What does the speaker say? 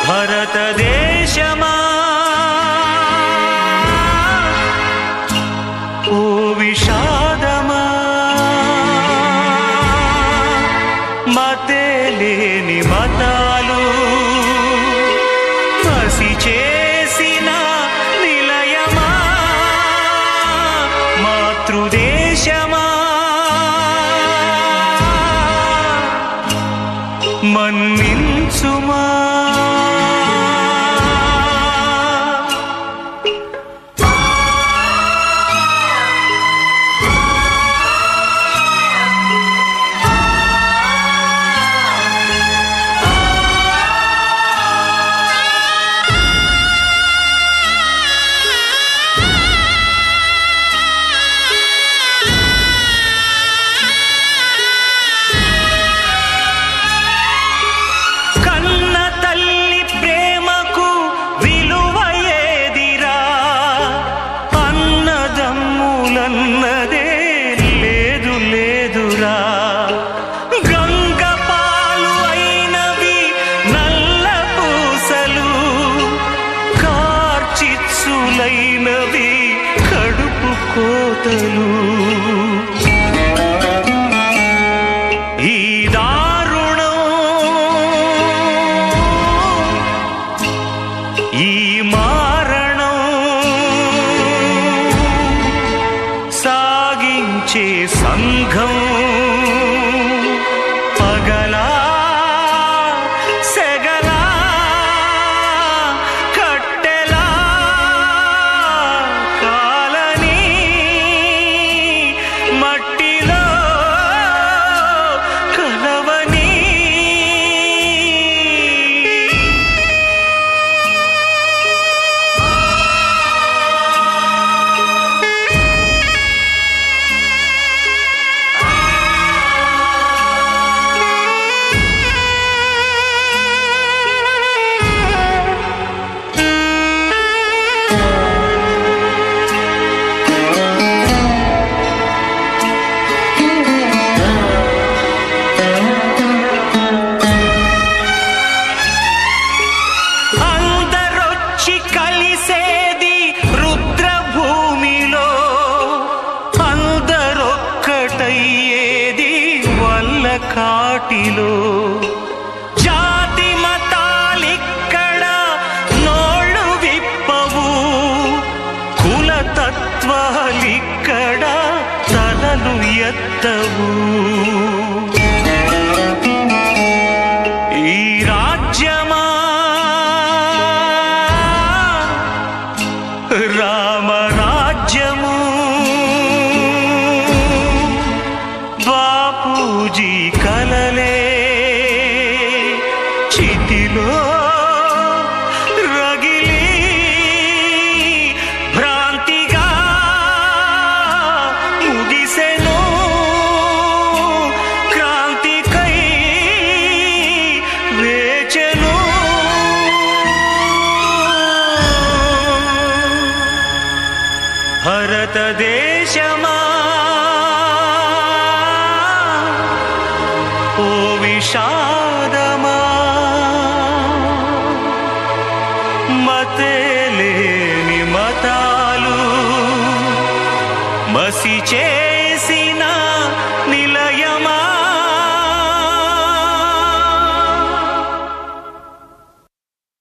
భరతదేశమా ఓ విషాదమా మతే లేని మతాలు పసి చేసిన నిలయమా మాతృదేశమా మన్నించుమా కడుపు కోతలు ఈ దారుణం ఈ మారణం సాగించే సంఘం పగలా కాటిలో జాతి మతాలిక్కడ నోళ్ళు విప్పవు కులతత్వాలిక్కడ తలలు ఎత్తవు ఈ రాజ్యమా రామరాజ్యము బాపూజీ కలలే చితిలో రగిలి భ్రాంతిగా ముగిసెను క్రాంతికై వేచెను భారతదేశమా ఓ విషాదమా మతే లేని మతాలు మసిచే